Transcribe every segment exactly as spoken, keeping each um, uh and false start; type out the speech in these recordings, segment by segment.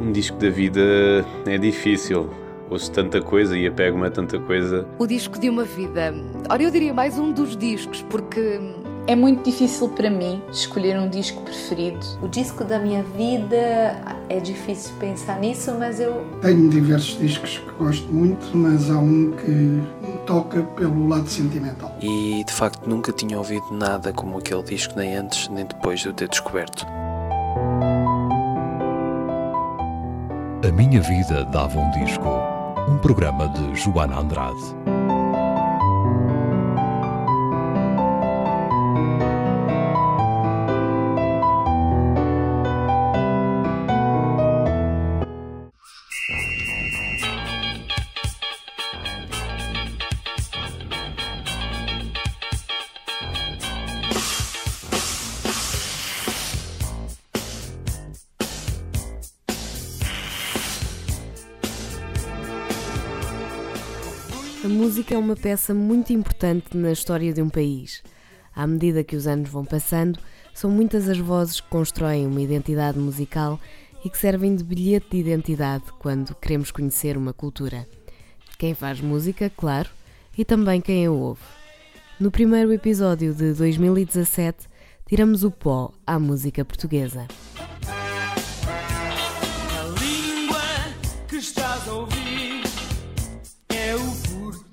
Um disco da vida é difícil. Ouço tanta coisa e apego-me a tanta coisa. O disco de uma vida. Ora, eu diria mais um dos discos, porque... É muito difícil para mim escolher um disco preferido. O disco da minha vida, é difícil pensar nisso, mas eu... Tenho diversos discos que gosto muito, mas há um que me toca pelo lado sentimental. E, de facto, nunca tinha ouvido nada como aquele disco, nem antes, nem depois de o ter descoberto. A Minha Vida Dava um Disco. Um programa de Joana Andrade. A música é uma peça muito importante na história de um país. À medida que os anos vão passando, são muitas as vozes que constroem uma identidade musical e que servem de bilhete de identidade quando queremos conhecer uma cultura. Quem faz música, claro, e também quem a ouve. No primeiro episódio de dois mil e dezassete, tiramos o pó à música portuguesa. A língua que estás a ouvir é o português.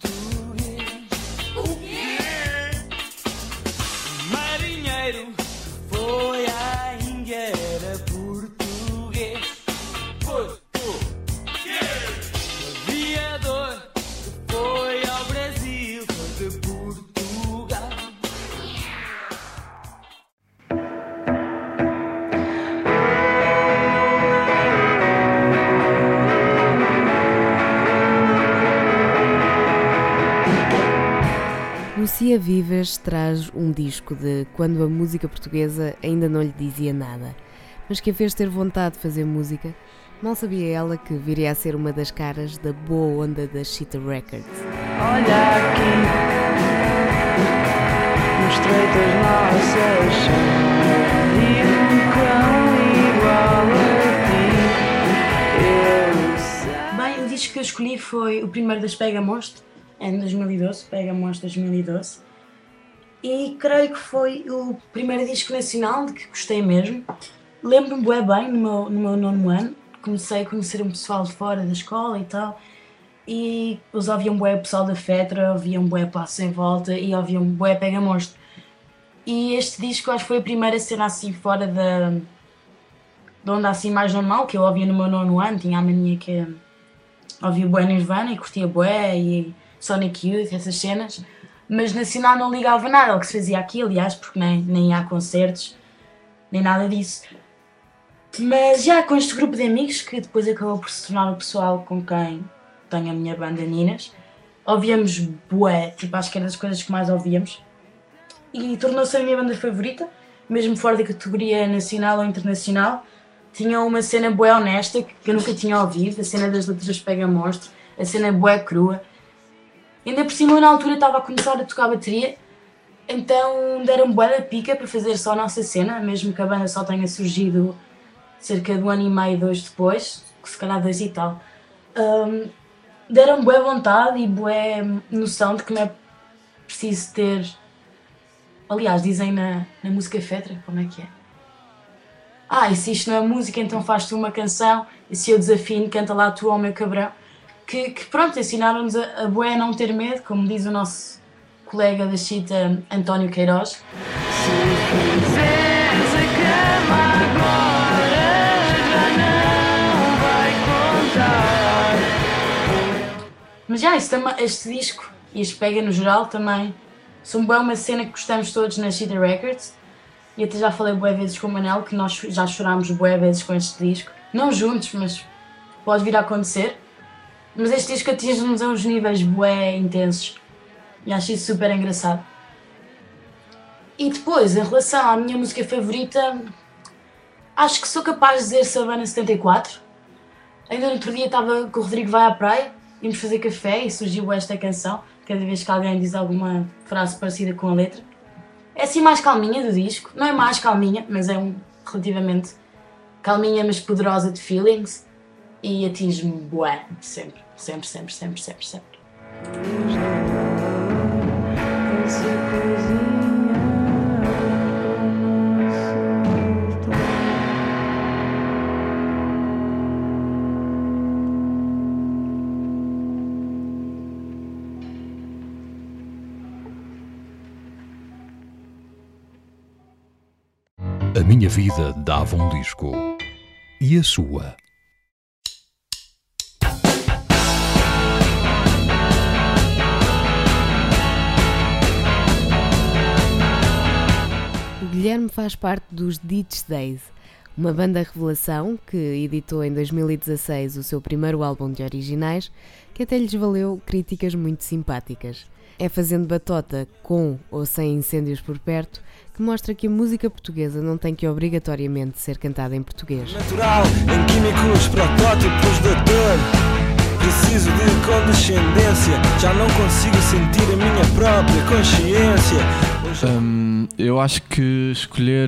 O quê? Marinheiro foi à Índia, era português. Português. Aviador que foi ao Brasil, foi de Portugal. Lucia Vives traz um disco de quando a música portuguesa ainda não lhe dizia nada, mas que a fez ter vontade de fazer música. Mal sabia ela que viria a ser uma das caras da boa onda da Cheetah Records. Olha aqui, mostrei das nossas e um cão igual a ti. Eu sei. Bem, o disco que eu escolhi foi o primeiro das Pega Monstro, em dois mil e doze, Pega Monstro dois mil e doze. E creio que foi o primeiro disco nacional de que gostei mesmo. Lembro-me bué bem, no meu, no meu nono ano, comecei a conhecer um pessoal de fora da escola e tal, e eles ouviam bué o pessoal da Fetra, ouviam bué Passo em Volta e ouviam bué Pega Monstro. E este disco acho que foi a primeira cena assim fora da, de onda assim mais normal, que eu ouvia no meu nono ano, tinha a mania que ouvia bué Nirvana e curtia bué e Sonic Youth, essas cenas, mas nacional não ligava nada ao que se fazia aqui, aliás, porque nem, nem há concertos, nem nada disso. Mas já com este grupo de amigos, que depois acabou por se tornar o pessoal com quem tenho a minha banda Ninas, ouvíamos bué, tipo, acho que era das coisas que mais ouvíamos, e tornou-se a minha banda favorita, mesmo fora da categoria nacional ou internacional. Tinha uma cena bué honesta, que eu nunca tinha ouvido, a cena das letras Pega Monstro, a cena bué crua. Ainda por cima, eu, na altura, estava a começar a tocar bateria, então deram-me bué da pica para fazer só a nossa cena, mesmo que a banda só tenha surgido cerca de um ano e meio, dois depois, se calhar dois e tal. Um, deram-me bué vontade e bué noção de que não é preciso ter... Aliás, dizem na, na música Fetra, como é que é? Ah, e se isto não é música, então faz tu uma canção, e se eu desafino, canta lá tu ao meu cabrão. Que, que pronto, ensinaram-nos a, a bué a não ter medo, como diz o nosso colega da Cheetah, António Queiroz. Se fizeres a cama agora, já não vai contar. Mas já, este, este disco e este Pega no geral também são bem uma cena que gostamos todos na Cheetah Records. E até já falei bué vezes com o Manel que nós já chorámos bué vezes com este disco. Não juntos, mas pode vir a acontecer. Mas este disco atinge-nos a uns níveis bué intensos. E acho isso super engraçado. E depois, em relação à minha música favorita, acho que sou capaz de dizer Savana setenta e quatro. Ainda no outro dia estava com o Rodrigo vai à praia, íamos fazer café e surgiu esta canção, cada vez que alguém diz alguma frase parecida com a letra. É assim mais calminha do disco, não é mais calminha, mas é um relativamente calminha, mas poderosa de feelings. e atinge-me bué, sempre, sempre, sempre, sempre, sempre, sempre. A minha vida dava um disco. E a sua? O Guilherme faz parte dos Ditch Days, uma banda revelação que editou em dois mil e dezasseis o seu primeiro álbum de originais, que até lhes valeu críticas muito simpáticas. É fazendo batota com ou sem incêndios por perto que mostra que a música portuguesa não tem que obrigatoriamente ser cantada em português. Natural, em químicos, protótipos de dor. Preciso de condescendência, já não consigo sentir a minha própria consciência. Um, eu acho que escolher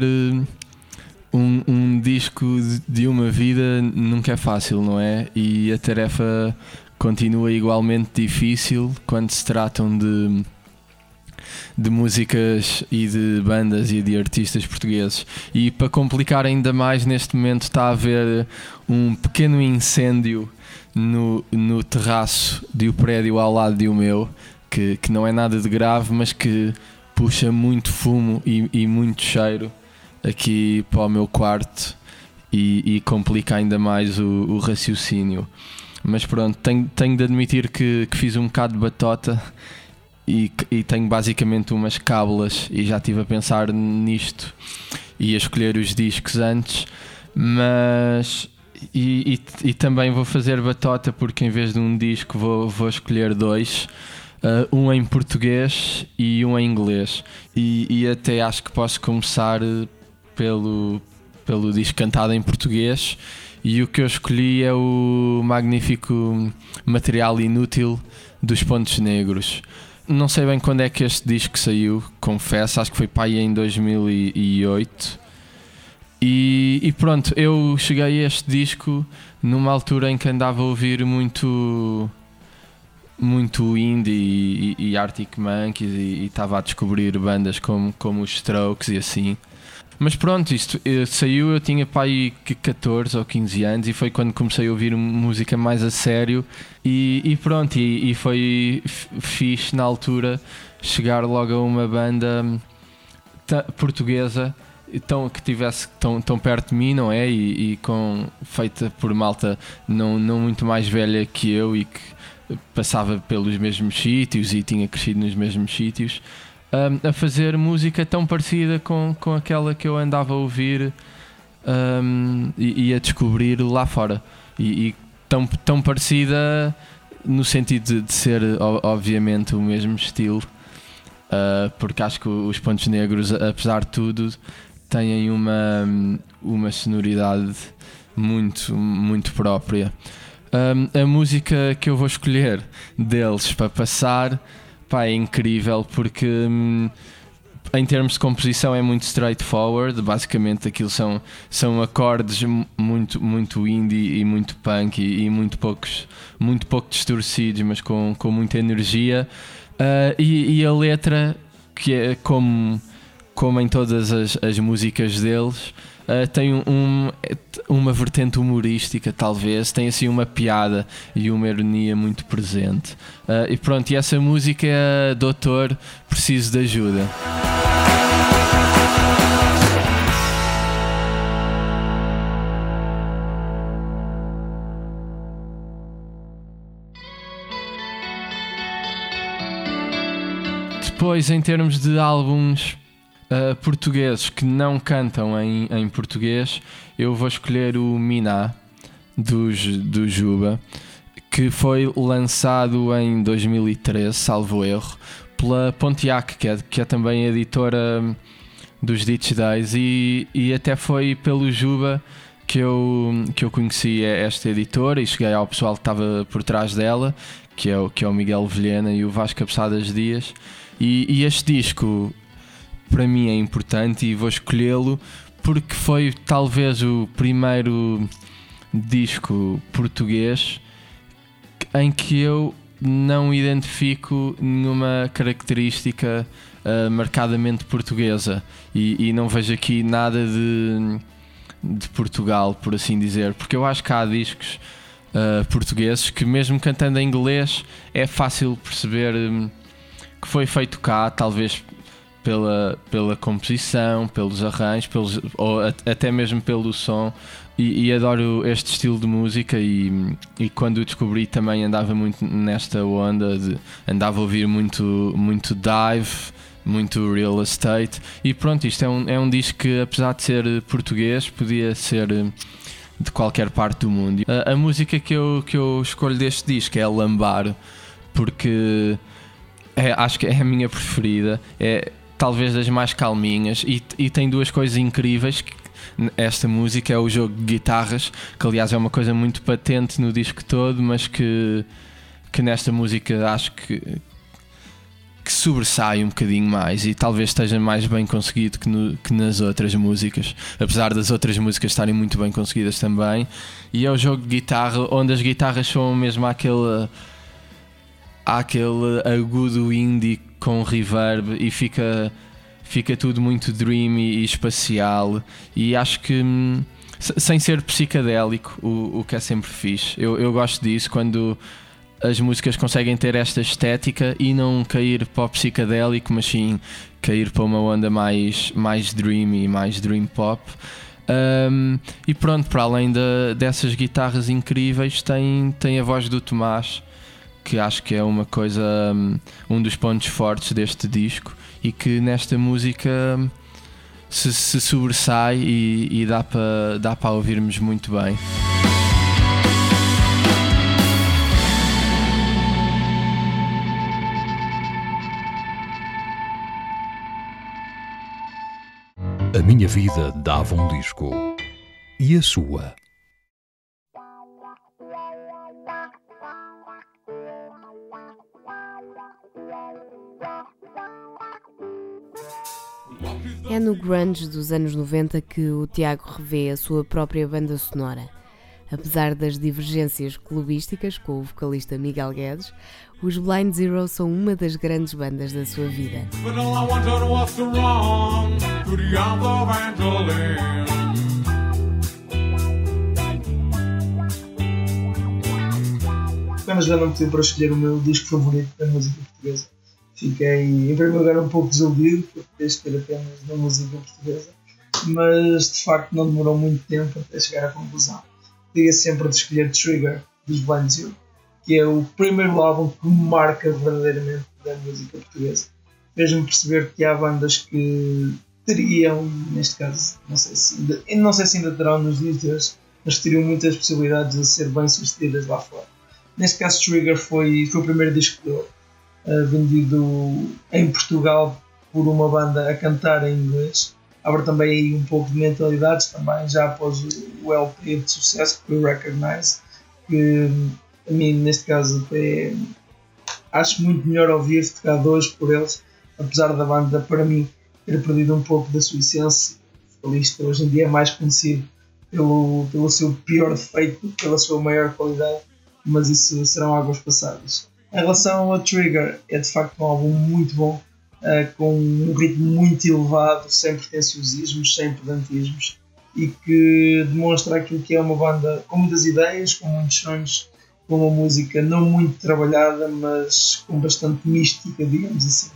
um, um disco de uma vida nunca é fácil, não é? E a tarefa continua igualmente difícil quando se tratam de, de músicas e de bandas e de artistas portugueses. E para complicar ainda mais, neste momento está a haver um pequeno incêndio no, no terraço de um prédio ao lado de o meu, que, que não é nada de grave, mas que puxa muito fumo e, e muito cheiro aqui para o meu quarto e, e complica ainda mais o, o raciocínio. Mas pronto, tenho, tenho de admitir que, que fiz um bocado de batota e, e tenho basicamente umas cábulas e já estive a pensar nisto e a escolher os discos antes, mas e, e, e também vou fazer batota porque em vez de um disco vou, vou escolher dois, uh, um em português e um em inglês, e, e até acho que posso começar pelo, pelo disco cantado em português. E o que eu escolhi é o magnífico Material Inútil dos Pontos Negros. Não sei bem quando é que este disco saiu, confesso, acho que foi para aí em dois mil e oito. E, e pronto, eu cheguei a este disco numa altura em que andava a ouvir muito, muito indie e, e Arctic Monkeys e, e estava a descobrir bandas como, como os Strokes e assim. Mas pronto, isto saiu, eu tinha para aí catorze ou quinze anos e foi quando comecei a ouvir música mais a sério e, e pronto, e, e foi fixe na altura chegar logo a uma banda t- portuguesa tão, que tivesse tão, tão perto de mim, não é? E, e com, feita por malta não, não muito mais velha que eu e que passava pelos mesmos sítios e tinha crescido nos mesmos sítios. Um, a fazer música tão parecida com, com aquela que eu andava a ouvir um, e, e a descobrir lá fora e, e tão, tão parecida no sentido de, de ser obviamente o mesmo estilo, uh, porque acho que os Pontos Negros, apesar de tudo, têm uma, uma sonoridade muito, muito própria. Um, a música que eu vou escolher deles para passar, pá, é incrível porque hum, em termos de composição é muito straightforward, basicamente aquilo são, são acordes muito, muito indie e muito punk e, e muito, poucos, muito pouco distorcidos, mas com, com muita energia, uh, e, e a letra, que é como, como em todas as, as músicas deles, Uh, tem um, uma vertente humorística, talvez, tem assim uma piada e uma ironia muito presente. Uh, e pronto, e essa música é Doutor, Preciso de Ajuda. Depois, em termos de álbuns Uh, portugueses que não cantam em, em português, eu vou escolher o Miná dos, do Juba, que foi lançado em dois mil e treze, salvo erro, pela Pontiac, que é, que é também a editora dos Ditch Days, e, e até foi pelo Juba que eu, que eu conheci esta editora e cheguei ao pessoal que estava por trás dela, que é o, que é o Miguel Vilhena e o Vasco Cabeçadas Dias, e, e este disco para mim é importante e vou escolhê-lo porque foi talvez o primeiro disco português em que eu não identifico nenhuma característica uh, marcadamente portuguesa e, e não vejo aqui nada de, de Portugal, por assim dizer, porque eu acho que há discos uh, portugueses que, mesmo cantando em inglês, é fácil perceber um, que foi feito cá, talvez pela, pela composição, pelos arranjos, pelos, ou até mesmo pelo som. E, e adoro este estilo de música e, e quando o descobri também andava muito nesta onda, de, andava a ouvir muito, muito dive, muito real estate e pronto, isto é um, é um disco que, apesar de ser português, podia ser de qualquer parte do mundo. A, a música que eu, que eu escolho deste disco é a Lambaro, porque é, acho que é a minha preferida, é talvez das mais calminhas e, e tem duas coisas incríveis. Esta música é o jogo de guitarras, que aliás é uma coisa muito patente no disco todo, mas que, que nesta música acho que, que sobressai um bocadinho mais e talvez esteja mais bem conseguido que, no, que nas outras músicas, apesar das outras músicas estarem muito bem conseguidas também. E é o jogo de guitarra onde as guitarras são mesmo aquele, aquele agudo indie com reverb e fica... Fica tudo muito dreamy e espacial e acho que, sem ser psicadélico, o, o que é sempre fixe. Eu, eu gosto disso, quando as músicas conseguem ter esta estética e não cair para o psicadélico, mas sim cair para uma onda mais, mais dreamy, mais dream pop. Um, e pronto, para além de, dessas guitarras incríveis, tem, tem a voz do Tomás, que acho que é uma coisa, um dos pontos fortes deste disco e que nesta música se, se sobressai e, e dá para dá para ouvirmos muito bem. A minha vida dava um disco. E a sua? É no grunge dos anos noventa que o Tiago revê a sua própria banda sonora. Apesar das divergências clubísticas com o vocalista Miguel Guedes, os Blind Zero são uma das grandes bandas da sua vida. Apenas já não me pediu para escolher o meu disco favorito da música portuguesa. Fiquei, em primeiro lugar, um pouco desiludido por ter escolhido apenas da música portuguesa, mas de facto não demorou muito tempo até chegar à conclusão. Diga sempre de escolher Trigger, dos Blind Zero, que é o primeiro álbum que me marca verdadeiramente da música portuguesa. Fez-me perceber que há bandas que teriam, neste caso, não sei se ainda, não sei se ainda terão nos dias de hoje, mas teriam muitas possibilidades de ser bem sucedidas lá fora. Neste caso, Trigger foi, foi o primeiro disco de ouro. Uh, vendido em Portugal por uma banda a cantar em inglês. Abre também aí um pouco de mentalidades também, já após o L P de sucesso, que foi o Recognize, que a mim neste caso é, acho muito melhor ouvir tocado hoje por eles, apesar da banda para mim ter perdido um pouco da sua essência. O vocalista hoje em dia é mais conhecido pelo, pelo seu pior defeito, pela sua maior qualidade, mas isso serão águas passadas. Em relação a Trigger, é de facto um álbum muito bom, uh, com um ritmo muito elevado, sem pretenciosismos, sem pedantismos, e que demonstra aquilo que é uma banda com muitas ideias, com muitos sonhos, com uma música não muito trabalhada, mas com bastante mística, digamos assim.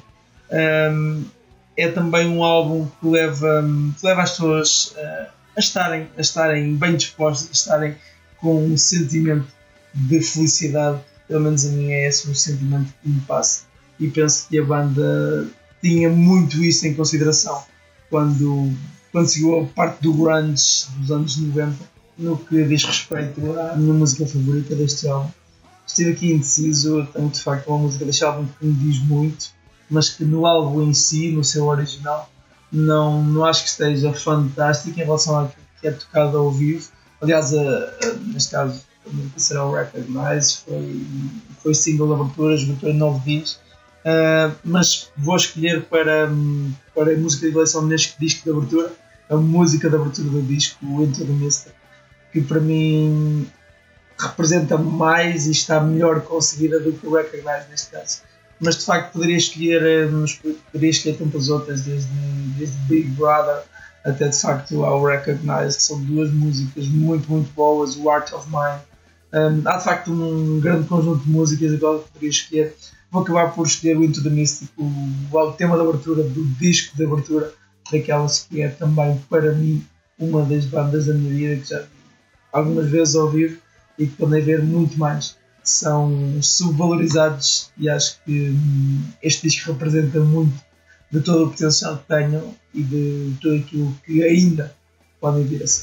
Um, é também um álbum que leva, que leva as pessoas uh, a, estarem, a estarem bem dispostas, a estarem com um sentimento de felicidade. Pelo menos a mim é esse o sentimento que me passa, e penso que a banda tinha muito isso em consideração quando, quando seguiu a parte do grunge dos anos noventa, no que diz respeito à minha música favorita deste álbum. Estive aqui indeciso, tenho de facto uma música deste álbum que me diz muito, mas que no álbum em si, no seu original, não, não acho que esteja fantástica em relação àquilo que é tocado ao vivo. Aliás, a, a, neste caso, a música será o Recognize, foi, foi single de abertura, esgotou em nove dias, uh, mas vou escolher para, para a música de eleição neste disco de abertura, a música de abertura do disco, o Into the Mystic, que para mim representa mais e está melhor conseguida do que o Recognize neste caso. Mas de facto poderia escolher, poderia escolher tantas outras, desde, desde Big Brother até de facto ao Recognize, que são duas músicas muito, muito boas, o Art of Mine. Um, há de facto um grande conjunto de músicas agora que poderia escolher. Vou acabar por escolher o Into the Mystic, o, o tema de abertura, do disco de abertura, daquelas que é também para mim uma das bandas da minha vida que já algumas vezes ao vivo e que podem ver muito mais. São subvalorizados e acho que hum, este disco representa muito de todo o potencial que tenham e de tudo aquilo que ainda podem vir a ser.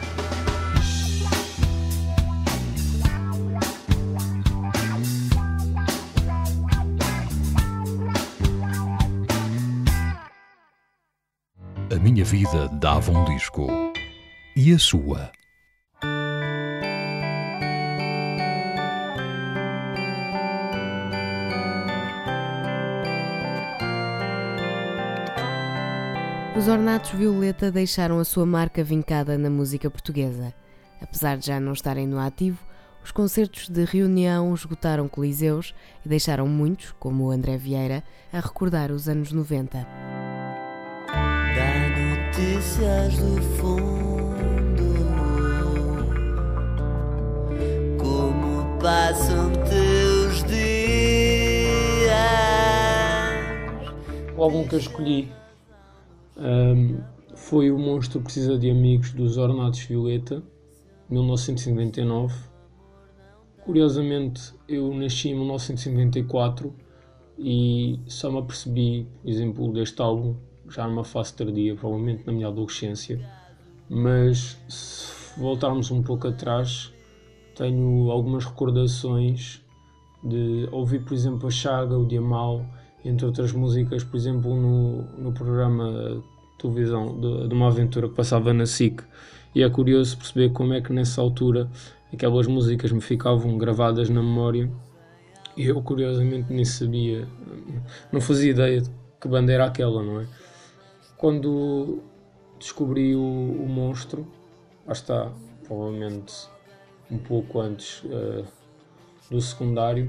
A minha vida dava um disco. E a sua? Os Ornatos Violeta deixaram a sua marca vincada na música portuguesa. Apesar de já não estarem no ativo, os concertos de reunião esgotaram coliseus e deixaram muitos, como o André Vieira, a recordar os anos noventa. Dá notícias do fundo, como passam teus dias. O álbum que eu escolhi um, foi O Monstro Precisa de Amigos, dos Ornatos Violeta, mil novecentos e noventa e nove. Curiosamente, eu nasci em mil novecentos e noventa e quatro e só me apercebi, por exemplo, deste álbum já numa fase tardia, provavelmente na minha adolescência, mas se voltarmos um pouco atrás, tenho algumas recordações de ouvir, por exemplo, a Chaga, o Diamal, entre outras músicas, por exemplo, no, no programa de televisão de, de uma aventura que passava na S I C, e é curioso perceber como é que nessa altura aquelas músicas me ficavam gravadas na memória e eu curiosamente nem sabia, não fazia ideia de que banda era aquela, não é? Quando descobri o, o Monstro, lá está, provavelmente um pouco antes uh, do secundário,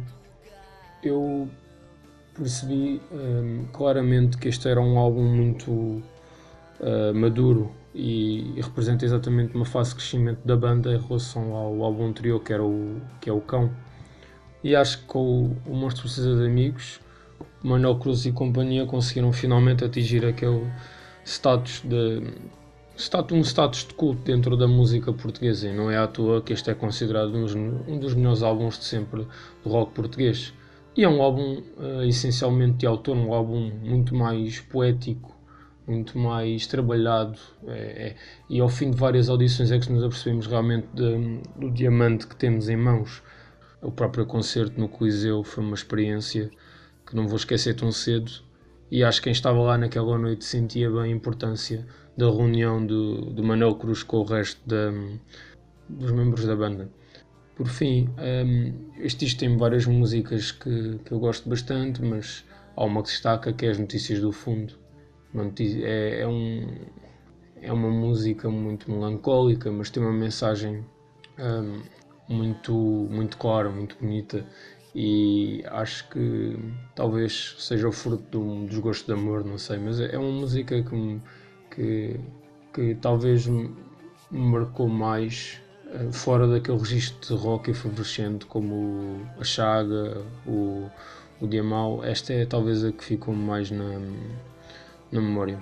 eu percebi um, claramente que este era um álbum muito uh, maduro e, e representa exatamente uma fase de crescimento da banda em relação ao álbum anterior, que, era o, que é o Cão. E acho que com o, o Monstro Precisa de Amigos, Manuel Cruz e companhia conseguiram finalmente atingir aquele status de, status, um status de culto dentro da música portuguesa, e não é à toa que este é considerado um dos, um dos melhores álbuns de sempre do rock português. E é um álbum uh, essencialmente de autor, um álbum muito mais poético, muito mais trabalhado, é, é, e ao fim de várias audições é que nos apercebemos realmente de, do diamante que temos em mãos. O próprio concerto no Coliseu foi uma experiência que não vou esquecer tão cedo, e acho que quem estava lá naquela noite sentia bem a importância da reunião do, do Manuel Cruz com o resto da, dos membros da banda. Por fim, um, este disco tem várias músicas que, que eu gosto bastante, mas há uma que destaca, que é As Notícias do Fundo. Notícia, é, é, um, é uma música muito melancólica, mas tem uma mensagem um, muito, muito clara, muito bonita, e acho que talvez seja o fruto do desgosto de amor, não sei, mas é uma música que, me, que, que talvez me marcou mais fora daquele registro de rock efervescente como a Chaga, o, o Diamal. Esta é talvez a que ficou mais na, na memória.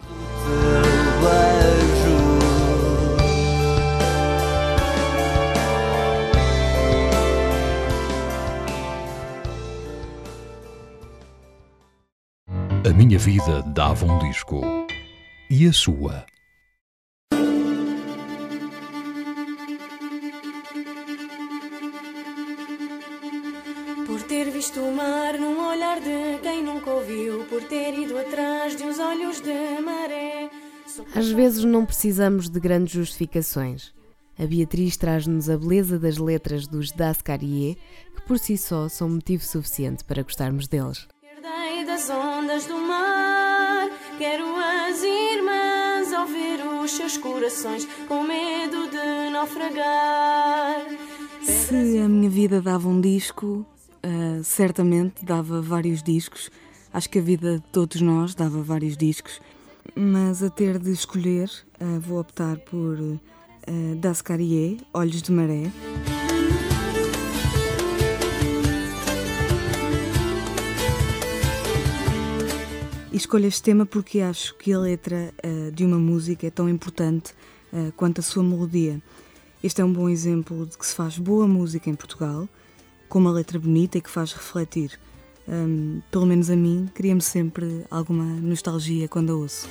A minha vida dava um disco. E a sua? Por ter visto o mar num olhar de quem nunca ouviu, por ter ido atrás de uns olhos de maré. Às vezes não precisamos de grandes justificações. A Beatriz traz-nos a beleza das letras dos Das Carrier, que por si só são motivo suficiente para gostarmos deles. Herdei das ondas do mar, quero as irmãs ao ver o os seus corações, com medo de naufragar. Se a minha vida dava um disco, uh, certamente dava vários discos. Acho que a vida de todos nós dava vários discos, mas a ter de escolher, uh, vou optar por uh, Das Carrier, Olhos de Maré. E escolho este tema porque acho que a letra uh, de uma música é tão importante uh, quanto a sua melodia. Este é um bom exemplo de que se faz boa música em Portugal, com uma letra bonita e que faz refletir. Um, pelo menos a mim, cria-me sempre alguma nostalgia quando a ouço.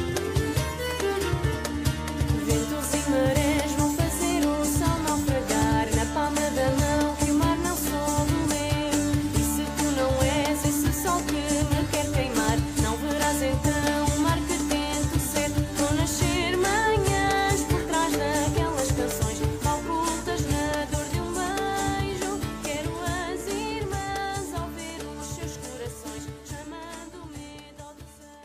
Ventos e marés vão fazer o sol naufragar na palma da mão que o mar não soube ler. E se tu não és esse sol que me quer queimar, não verás então o mar que tento ser. Vão nascer manhãs por trás daquelas canções ocultas na dor de um beijo. Quero as irmãs ao ver os seus corações chamando medo ao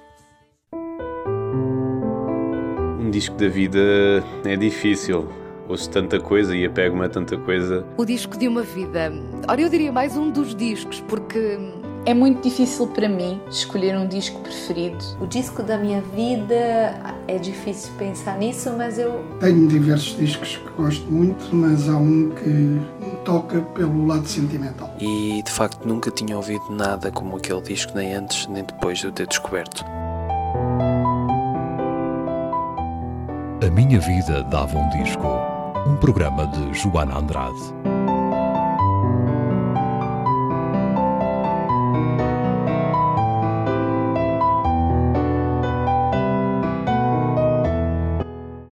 Um disco da vida é difícil. Ouço tanta coisa e apego-me a tanta coisa. O disco de uma vida. Ora, eu diria mais um dos discos, porque... É muito difícil para mim escolher um disco preferido. O disco da minha vida, é difícil pensar nisso, mas eu... Tenho diversos discos que gosto muito, mas há um que me toca pelo lado sentimental. E de facto nunca tinha ouvido nada como aquele disco, nem antes nem depois de o ter descoberto. A Minha Vida Dava um Disco, um programa de Joana Andrade.